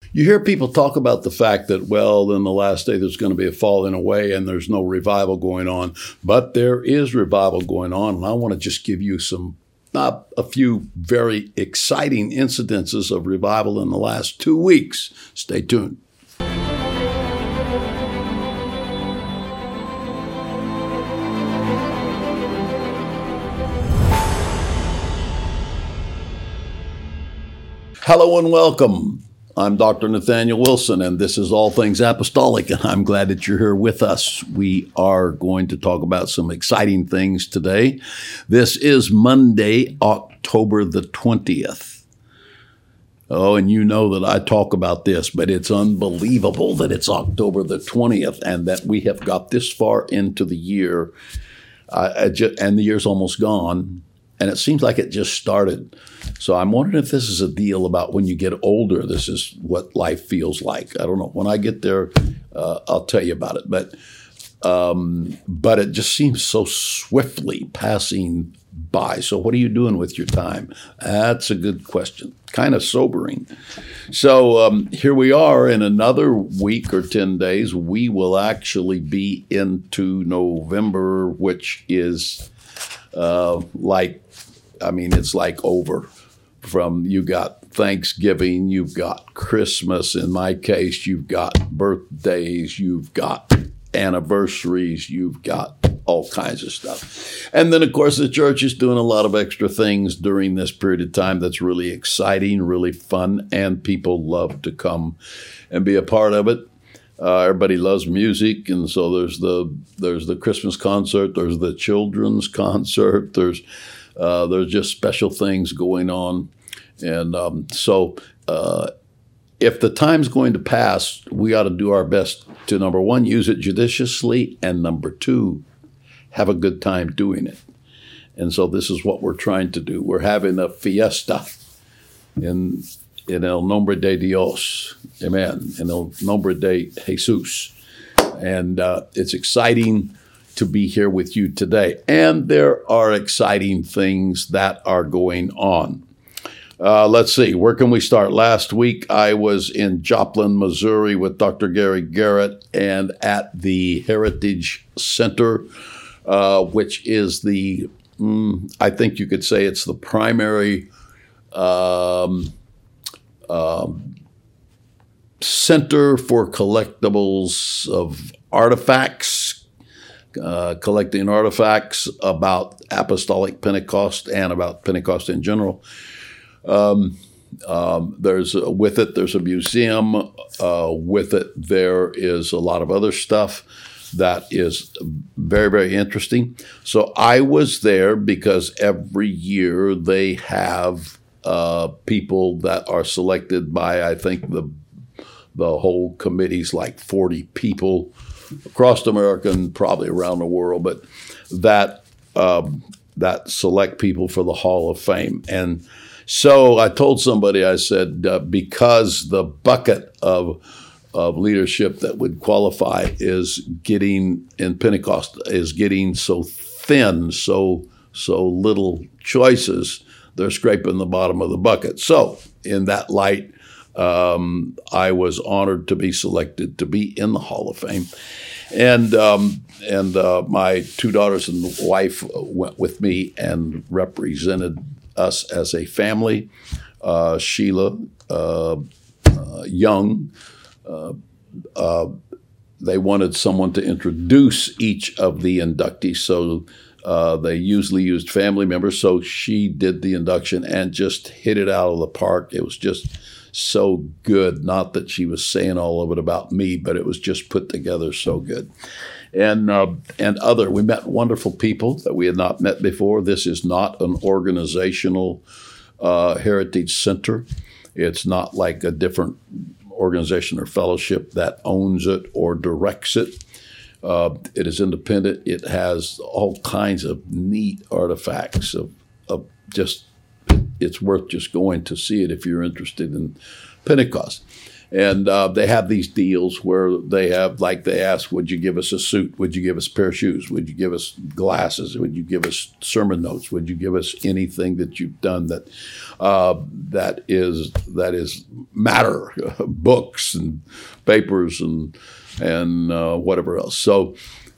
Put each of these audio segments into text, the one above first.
You hear people talk about the fact that, well, in the last day there's going to be a falling away and there's no revival going on. But there is revival going on. And I want to just give you a few very exciting incidences of revival in the last 2 weeks. Stay tuned. Hello and welcome. I'm Dr. Nathaniel Wilson, and this is All Things Apostolic, and I'm glad that you're here with us. We are going to talk about some exciting things today. This is Monday, October the 20th. Oh, and you know that I talk about this, but it's unbelievable that it's October the 20th and that we have got this far into the year, and the year's almost gone. And it seems like it just started. So I'm wondering if this is a deal about when you get older, this is what life feels like. I don't know. When I get there, I'll tell you about it. But it just seems so swiftly passing by. So what are you doing with your time? That's a good question. Kind of sobering. So here we are in another week or 10 days. We will actually be into November, which is it's like over. From you got Thanksgiving, you've got Christmas. In my case, you've got birthdays, you've got anniversaries, you've got all kinds of stuff. And then, of course, the church is doing a lot of extra things during this period of time that's really exciting, really fun, and people love to come and be a part of it. Everybody loves music, and so there's the Christmas concert, there's the children's concert, there's just special things going on. And so if the time's going to pass, we ought to do our best to, number one, use it judiciously, and number two, have a good time doing it. And so this is what we're trying to do. We're having a fiesta in El Nombre de Dios. Amen. In El Nombre de Jesus. And it's exciting to be here with you today. And there are exciting things that are going on. Let's see, where can we start? Last week, I was in Joplin, Missouri with Dr. Gary Garrett and at the Heritage Center, which is I think you could say it's the primary center for collectibles of artifacts, collecting artifacts about Apostolic Pentecost and about Pentecost in general. There's a museum. With it, there is a lot of other stuff that is very, very interesting. So I was there because every year they have people that are selected by, I think, the whole committee's like 40 people across America and probably around the world, but that select people for the Hall of Fame. And so I told somebody, I said, because the bucket of leadership that would qualify is getting so thin, so little choices, they're scraping the bottom of the bucket. So in that light, I was honored to be selected to be in the Hall of Fame. And my two daughters and wife went with me and represented us as a family. Sheila Young, they wanted someone to introduce each of the inductees, so they usually used family members. So she did the induction and just hit it out of the park. It was just so good. Not that she was saying all of it about me, but it was just put together so good. And we met wonderful people that we had not met before. This is not an organizational heritage center. It's not like a different organization or fellowship that owns it or directs it. It is independent. It has all kinds of neat artifacts of just, it's worth just going to see it if you're interested in Pentecost. And they have these deals where they ask, would you give us a suit? Would you give us a pair of shoes? Would you give us glasses? Would you give us sermon notes? Would you give us anything that you've done that is matter, books and papers and whatever else. So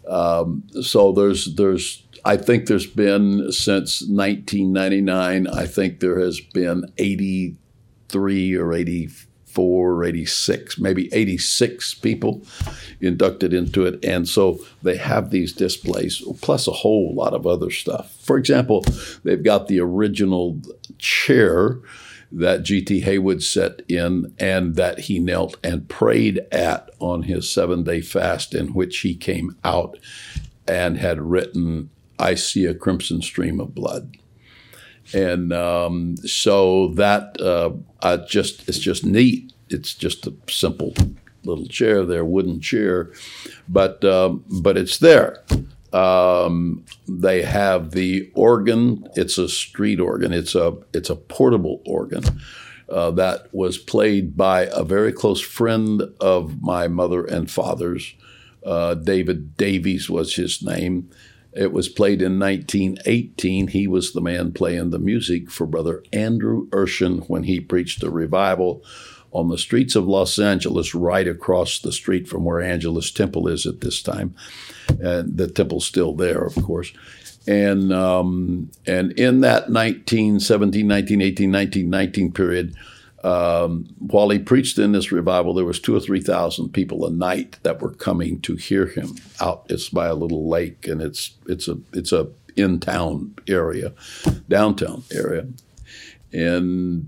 there's I think there's been since 1999. I think there has been 83 or 84 or 86, maybe 86 people inducted into it. And so they have these displays, plus a whole lot of other stuff. For example, they've got the original chair that G.T. Haywood sat in and that he knelt and prayed at on his 7-day fast, in which he came out and had written, "I see a crimson stream of blood." And so that it's just neat. It's just a simple little chair there, wooden chair, but it's there. They have the organ. It's a street organ. It's a portable organ that was played by a very close friend of my mother and father's. David Davies was his name. It was played in 1918. He was the man playing the music for Brother Andrew Urshan when he preached a revival on the streets of Los Angeles, right across the street from where Angelus Temple is at this time. And the temple's still there, of course. And in that 1917, 1918, 1919 period, while he preached in this revival, there was 2,000 or 3,000 people a night that were coming to hear him out. It's by a little lake, and it's a in-town area, downtown area, and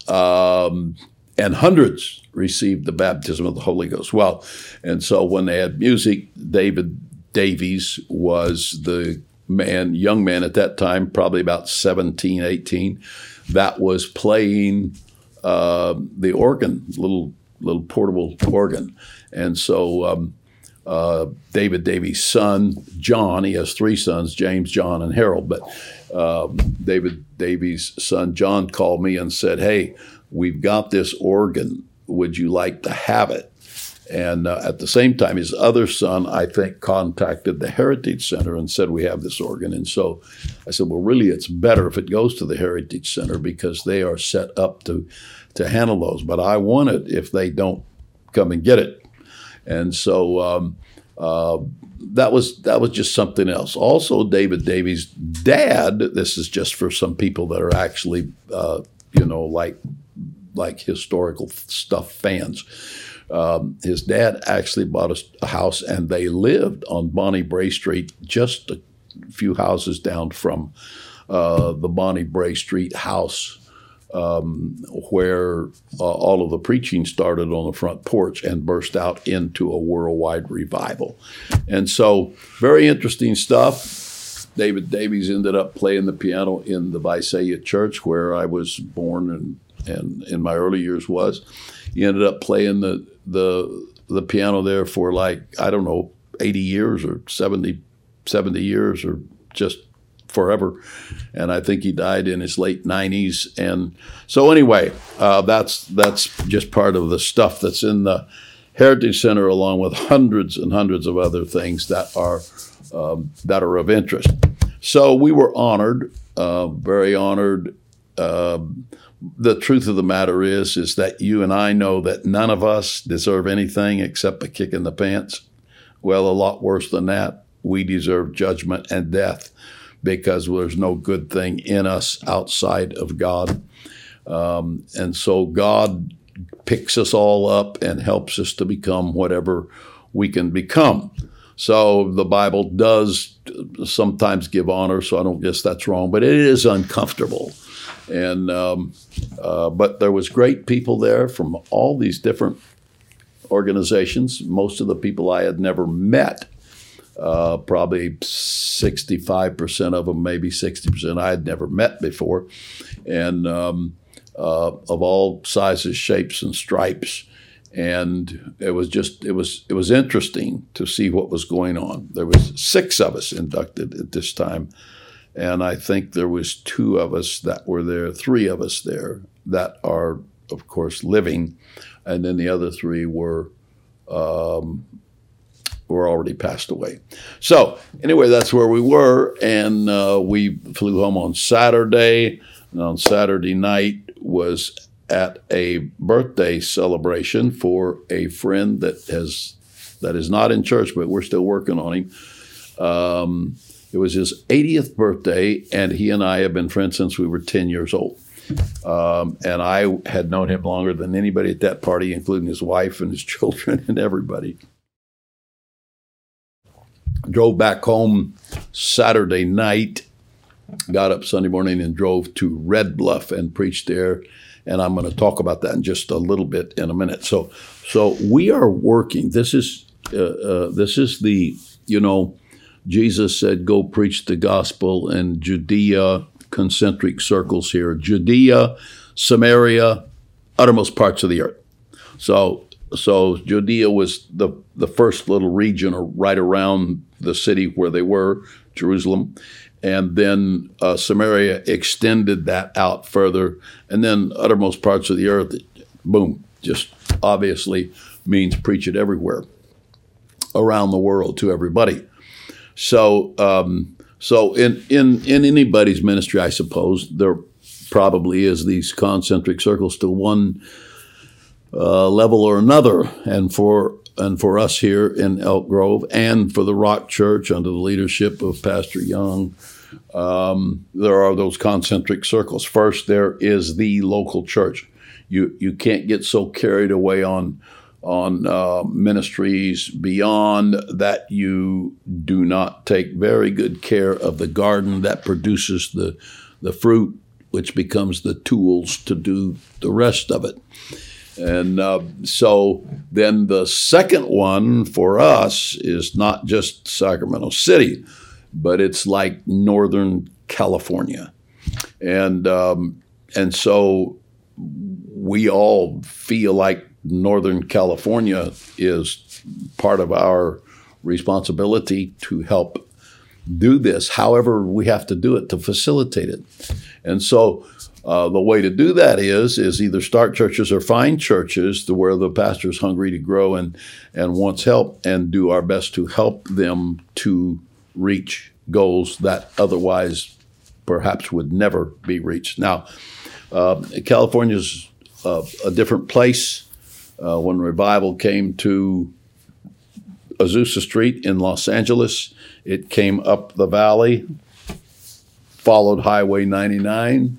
hundreds received the baptism of the Holy Ghost. Well, and so when they had music, David Davies was the young man at that time, probably about 17, 18, that was playing the organ, little portable organ. And so David Davies' son, John, he has 3 sons, James, John, and Harold, but David Davies' son, John, called me and said, "Hey, we've got this organ. Would you like to have it?" And at the same time, his other son, I think, contacted the Heritage Center and said, "We have this organ." And so I said, "Well, really, it's better if it goes to the Heritage Center because they are set up to handle those. But I want it if they don't come and get it." And so that was just something else. Also, David Davies' dad, this is just for some people that are actually, like historical stuff fans. His dad actually bought a house, and they lived on Bonnie Bray Street, just a few houses down from the Bonnie Bray Street house, where all of the preaching started on the front porch and burst out into a worldwide revival. And so, very interesting stuff. David Davies ended up playing the piano in the Visalia Church, where I was born and in my early years was. He ended up playing the piano there for 80 years or 70 years or just forever. And I think he died in his late 90s. And so anyway, that's just part of the stuff that's in the Heritage Center, along with hundreds and hundreds of other things that are of interest. So we were honored, very honored. The truth of the matter is that you and I know that none of us deserve anything except a kick in the pants. Well, a lot worse than that. We deserve judgment and death because there's no good thing in us outside of God. And so God picks us all up and helps us to become whatever we can become. So the Bible does sometimes give honor, so I don't guess that's wrong, but it is uncomfortable. And but there was great people there from all these different organizations. Most of the people I had never met, probably 65% of them, maybe 60% I had never met before, and of all sizes, shapes, and stripes. And it was interesting to see what was going on. There was 6 of us inducted at this time. And I think there was 2 of us that were there, 3 of us there that are of course, living, and then the other 3 were already passed away. So anyway, that's where we were, and we flew home on Saturday. And on Saturday night was at a birthday celebration for a friend that is not in church, but we're still working on him. It was his 80th birthday, and he and I have been friends since we were 10 years old. And I had known him longer than anybody at that party, including his wife and his children and everybody. Drove back home Saturday night, got up Sunday morning and drove to Red Bluff and preached there. And I'm going to talk about that in just a little bit in a minute. So we are working. This is the, Jesus said, go preach the gospel in Judea, concentric circles here, Judea, Samaria, uttermost parts of the earth. So Judea was the first little region right around the city where they were, Jerusalem. And then Samaria extended that out further. And then uttermost parts of the earth, boom, just obviously means preach it everywhere around the world to everybody. So in anybody's ministry, I suppose, there probably is these concentric circles to one level or another. And for us here in Elk Grove and for the Rock Church under the leadership of Pastor Young, there are those concentric circles. First, there is the local church. You can't get so carried away on ministries beyond that you do not take very good care of the garden that produces the fruit, which becomes the tools to do the rest of it. And so then the second one for us is not just Sacramento City, but it's like Northern California. And so we all feel like Northern California is part of our responsibility to help do this. However, we have to do it to facilitate it. And so the way to do that is either start churches or find churches to where the pastor's hungry to grow and wants help, and do our best to help them to reach goals that otherwise perhaps would never be reached. Now, California's a different place. When revival came to Azusa Street in Los Angeles, it came up the valley, followed Highway 99.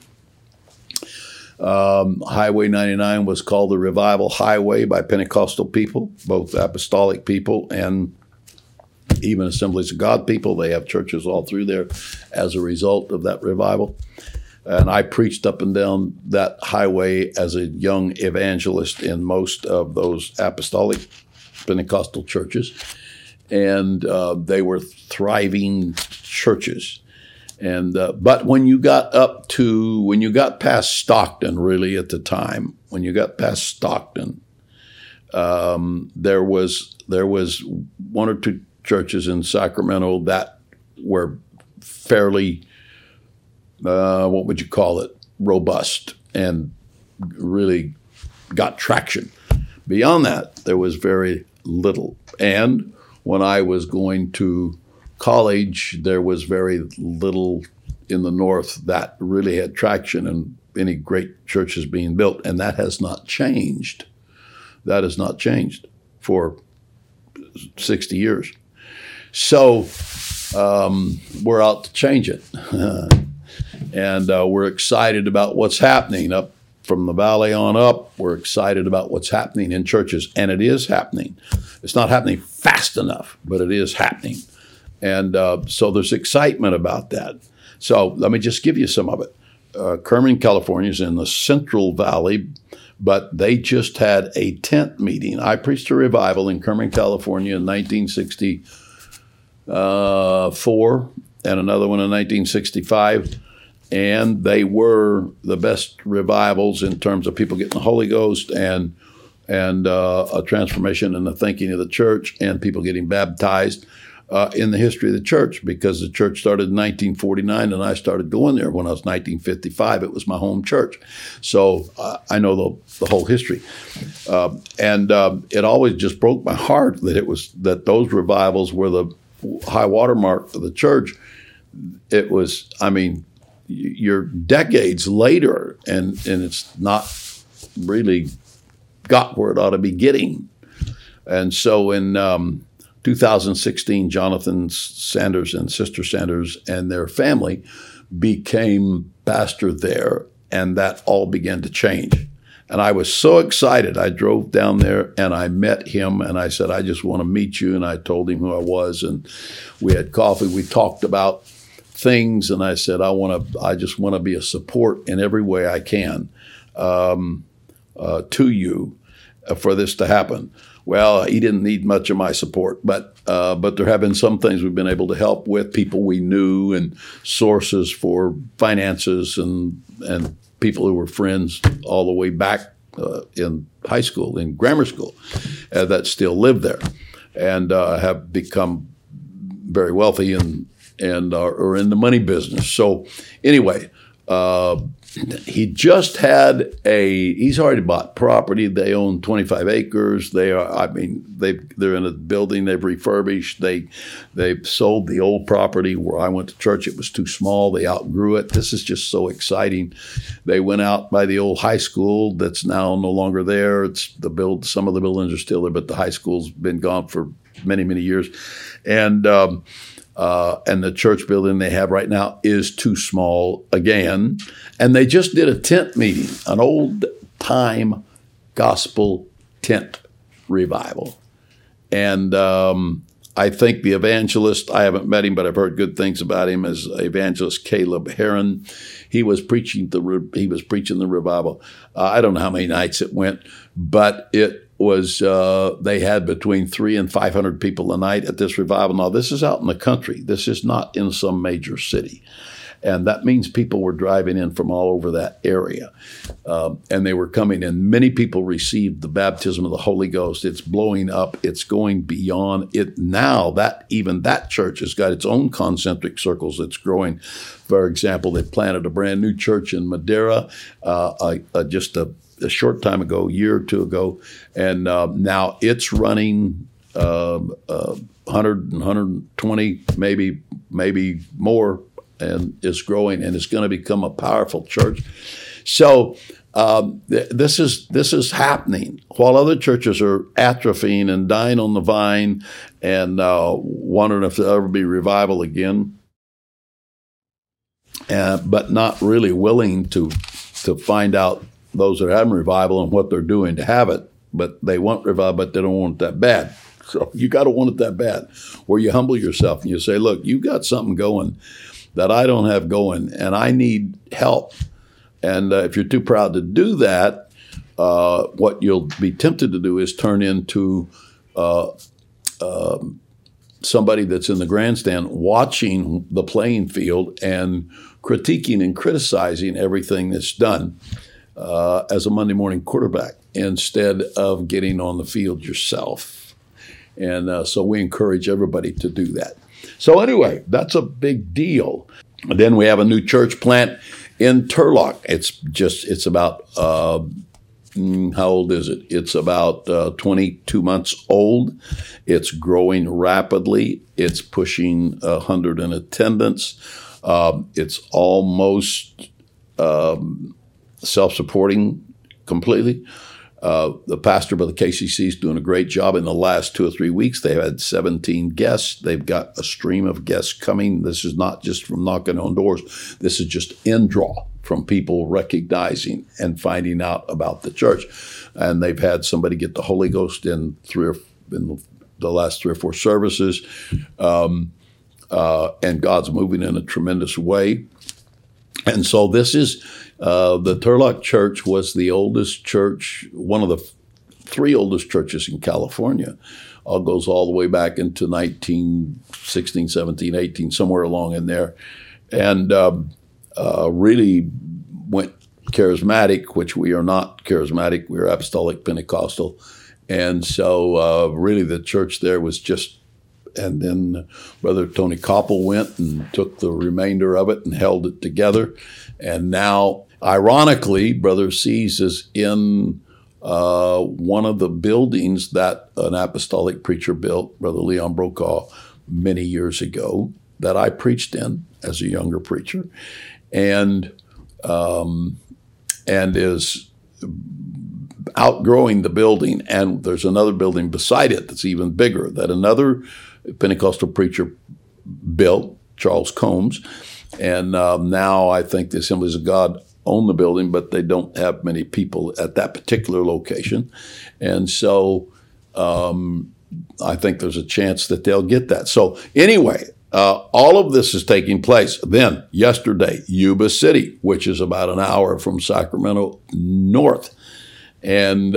Highway 99 was called the Revival Highway by Pentecostal people, both apostolic people and even Assemblies of God people. They have churches all through there as a result of that revival. And I preached up and down that highway as a young evangelist in most of those apostolic Pentecostal churches. And they were thriving churches. And but when you got past Stockton, really at the time, when you got past Stockton, there was 1 or 2 churches in Sacramento that were fairly, what would you call it, robust and really got traction. Beyond that, there was very little. And when I was going to college, there was very little in the north that really had traction and any great churches being built. And that has not changed. That has not changed for 60 years. So we're out to change it. And we're excited about what's happening up from the valley on up. We're excited about what's happening in churches, and it is happening. It's not happening fast enough, but it is happening. And so there's excitement about that. So let me just give you some of it. Kerman, California is in the Central Valley, but they just had a tent meeting. I preached a revival in Kerman, California in 1964 and another one in 1965. And they were the best revivals in terms of people getting the Holy Ghost and a transformation in the thinking of the church and people getting baptized in the history of the church, because the church started in 1949 and I started going there when I was 1955. It was my home church. So I know the whole history. And it always just broke my heart that those revivals were the high watermark of the church. It was, I mean, you're decades later and it's not really got where it ought to be getting. And so in 2016, Jonathan Sanders and Sister Sanders and their family became pastor there, and that all began to change. And I was so excited. I drove down there and I met him and I said, I just want to meet you. And I told him who I was, and we had coffee. We talked about things, and I said, I just want to be a support in every way I can to you for this to happen. Well, he didn't need much of my support, but there have been some things we've been able to help with, people we knew and sources for finances and people who were friends all the way back in high school, in grammar school, that still live there and have become very wealthy and are in the money business. So anyway, he's already bought property. They own 25 acres. They're in a building they've refurbished. They've sold the old property where I went to church. It was too small. They outgrew it. This is just so exciting. They went out by the old high school that's now no longer there. Some of the buildings are still there, but the high school's been gone for many, many years. And the church building they have right now is too small again. And they just did a tent meeting, an old-time gospel tent revival. And I think the evangelist, I haven't met him, but I've heard good things about him, as evangelist Caleb Heron. He was preaching the revival. I don't know how many nights it went, but it was they had between 300 and 500 people a night at this revival. Now, this is out in the country. This is not in some major city. And that means people were driving in from all over that area. And they were coming in. Many people received the baptism of the Holy Ghost. It's blowing up. It's going beyond it now. Even that church has got its own concentric circles that's growing. For example, they planted a brand new church in Madera just a short time ago, a year or two ago. And now it's running 100 and 120, maybe more, and it's growing, and it's going to become a powerful church. So this is happening while other churches are atrophying and dying on the vine and wondering if there'll ever be revival again, but not really willing to find out those that are having revival and what they're doing to have it. But they want revival, but they don't want it that bad. So you got to want it that bad, where you humble yourself and you say, look, you got something going that I don't have going, and I need help. And if you're too proud to do that, what you'll be tempted to do is turn into somebody that's in the grandstand watching the playing field and critiquing and criticizing everything that's done as a Monday morning quarterback, instead of getting on the field yourself. And so we encourage everybody to do that. So anyway, that's a big deal. And then we have a new church plant in Turlock. It's about, how old is it? It's about 22 months old. It's growing rapidly. It's pushing 100 in attendance. It's almost self-supporting completely. The pastor of the KCC is doing a great job. In the last 2 or 3 weeks, they've had 17 guests. They've got a stream of guests coming. This is not just from knocking on doors. This is just in draw from people recognizing and finding out about the church. And they've had somebody get the Holy Ghost in the last 3 or 4 services. And God's moving in a tremendous way. And so this is the Turlock Church was the oldest church, one of the 3 oldest churches in California. Goes all the way back into 1916, 17, 18, somewhere along in there. And really went charismatic, which we are not charismatic. We're apostolic Pentecostal. And so really the church there was just And then Brother Tony Koppel went and took the remainder of it and held it together. And now, ironically, Brother Sees is in one of the buildings that an apostolic preacher built, Brother Leon Brokaw, many years ago, that I preached in as a younger preacher, and is outgrowing the building. And there's another building beside it that's even bigger that another Pentecostal preacher built, Charles Combs. And now I think the Assemblies of God own the building, but they don't have many people at that particular location. And so I think there's a chance that they'll get that. So anyway, all of this is taking place. Then yesterday, Yuba City, which is about an hour from Sacramento north. And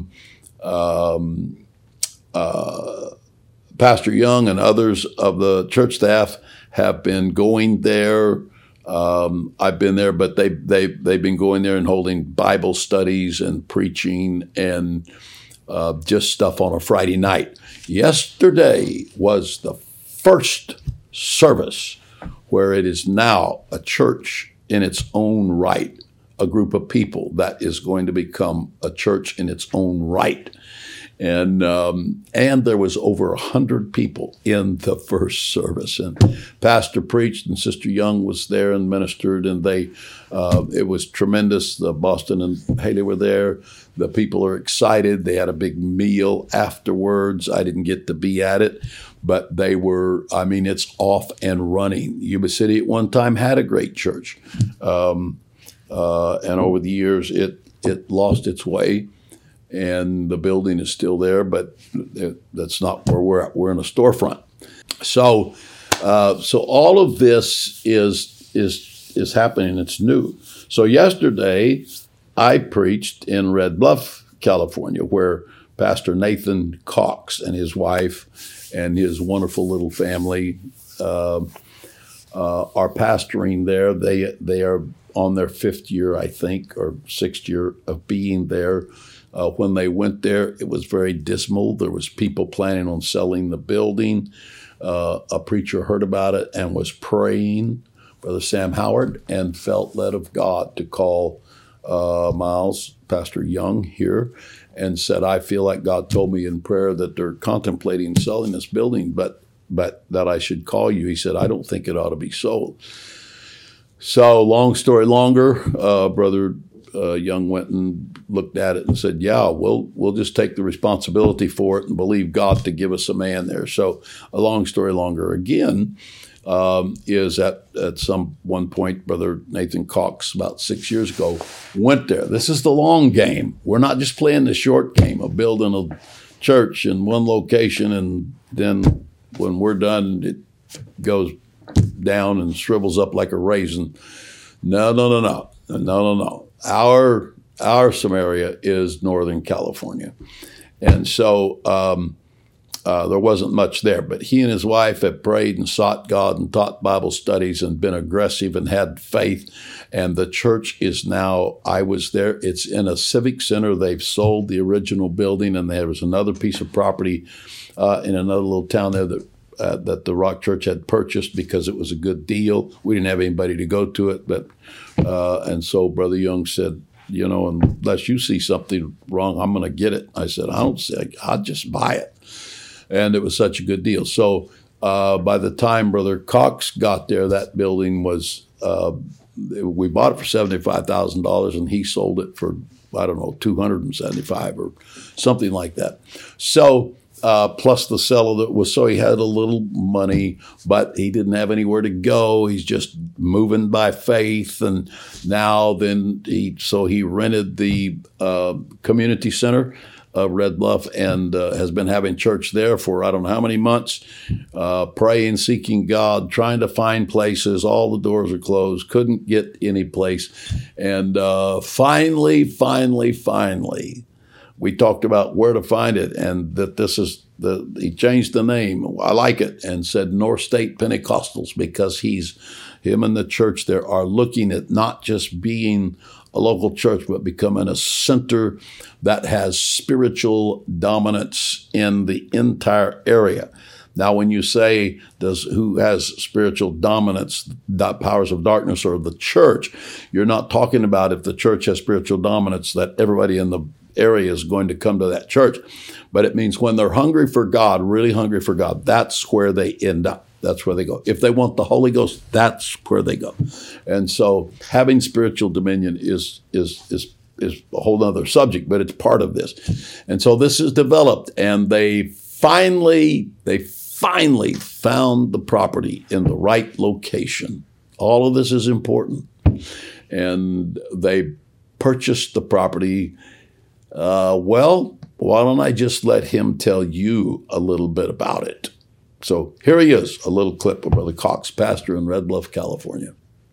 Pastor Young and others of the church staff have been going there. I've been there, but they've been going there and holding Bible studies and preaching and just stuff on a Friday night. Yesterday was the first service where it is now a church in its own right, a group of people that is going to become a church in its own right. And there was over 100 people in the first service, and Pastor preached, and Sister Young was there and ministered, and it was tremendous. The Boston and Haley were there. The people are excited. They had a big meal afterwards. I didn't get to be at it, but they were. I mean, it's off and running. Yuba City at one time had a great church, and over the years it lost its way. And the building is still there, but that's not where we're at. We're in a storefront. So all of this is happening. It's new. So yesterday, I preached in Red Bluff, California, where Pastor Nathan Cox and his wife and his wonderful little family are pastoring there. They are on their 5th year, I think, or 6th year of being there. When they went there, it was very dismal. There was people planning on selling the building. A preacher heard about it and was praying, Brother Sam Howard, and felt led of God to call Miles, Pastor Young here, and said, I feel like God told me in prayer that they're contemplating selling this building, but that I should call you. He said, I don't think it ought to be sold. So long story longer, Brother Young went and looked at it and said, yeah, we'll just take the responsibility for it and believe God to give us a man there. So a long story longer again is at one point, Brother Nathan Cox, about 6 years ago, went there. This is the long game. We're not just playing the short game of building a church in one location and then when we're done, it goes down and shrivels up like a raisin. No. Our Samaria is Northern California. And so there wasn't much there. But he and his wife had prayed and sought God and taught Bible studies and been aggressive and had faith. And the church is now, I was there, it's in a civic center. They've sold the original building, and there was another piece of property in another little town there that the Rock Church had purchased because it was a good deal. We didn't have anybody to go to it, and so Brother Young said, unless you see something wrong, I'm going to get it. I said, I don't see it. I'll just buy it. And it was such a good deal. So by the time Brother Cox got there, that building was, we bought it for $75,000 and he sold it for, I don't know, $275 or something like that. So plus the seller that was, so he had a little money, but he didn't have anywhere to go. He's just moving by faith. And now then he rented the community center of Red Bluff and has been having church there for I don't know how many months, praying, seeking God, trying to find places. All the doors are closed, couldn't get any place. And finally, we talked about where to find it, and that he changed the name. I like it, and said North State Pentecostals, because him and the church there are looking at not just being a local church, but becoming a center that has spiritual dominance in the entire area. Now, when you say who has spiritual dominance, powers of darkness or the church, you're not talking about if the church has spiritual dominance that everybody in the area is going to come to that church. But it means when they're hungry for God, really hungry for God, that's where they end up. That's where they go. If they want the Holy Ghost, that's where they go. And so having spiritual dominion is a whole other subject, but it's part of this. And so this is developed, and they finally found the property in the right location. All of this is important. And they purchased the property. Well, why don't I just let him tell you a little bit about it? So here he is, a little clip of Brother Cox, pastor in Red Bluff, California.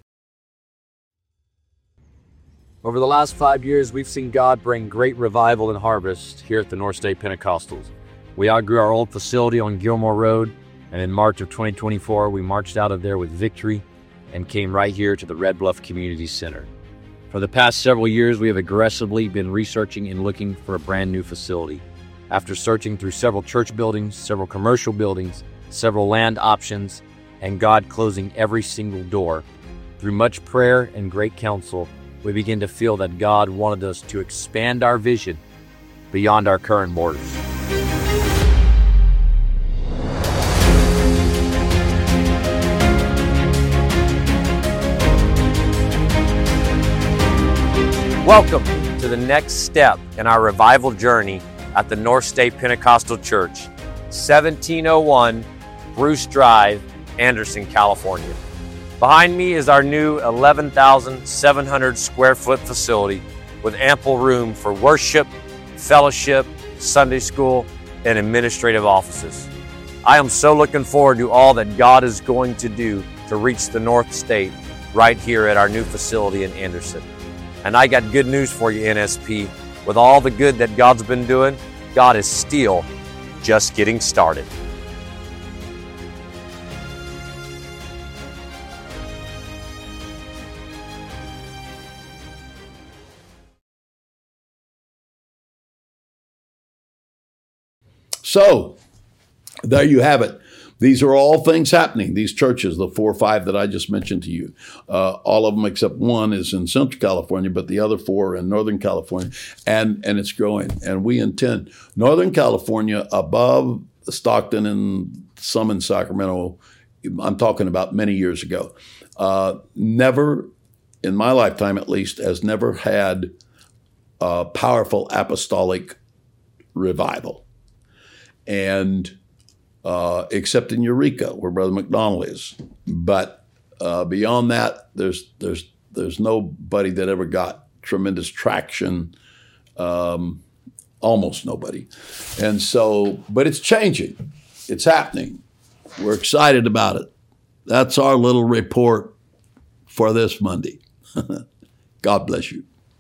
Over the last 5 years, we've seen God bring great revival and harvest here at the North State Pentecostals. We outgrew our old facility on Gilmore Road, and in March of 2024, we marched out of there with victory and came right here to the Red Bluff Community Center. For the past several years, we have aggressively been researching and looking for a brand new facility. After searching through several church buildings, several commercial buildings, several land options, and God closing every single door, through much prayer and great counsel, we begin to feel that God wanted us to expand our vision beyond our current borders. Welcome to the next step in our revival journey at the North State Pentecostal Church, 1701 Bruce Drive, Anderson, California. Behind me is our new 11,700 square foot facility with ample room for worship, fellowship, Sunday school, and administrative offices. I am so looking forward to all that God is going to do to reach the North State right here at our new facility in Anderson. And I got good news for you, NSP. With all the good that God's been doing, God is still just getting started. So there you have it. These are all things happening. These churches, the 4 or 5 that I just mentioned to you, all of them except one is in Central California, but the other 4 are in Northern California, and it's growing. And we intend Northern California above Stockton and some in Sacramento. I'm talking about many years ago. Never, in my lifetime at least, has never had a powerful apostolic revival. And except in Eureka, where Brother McDonald is. But beyond that, there's nobody that ever got tremendous traction, almost nobody. And so, but it's changing. It's happening. We're excited about it. That's our little report for this Monday. God bless you.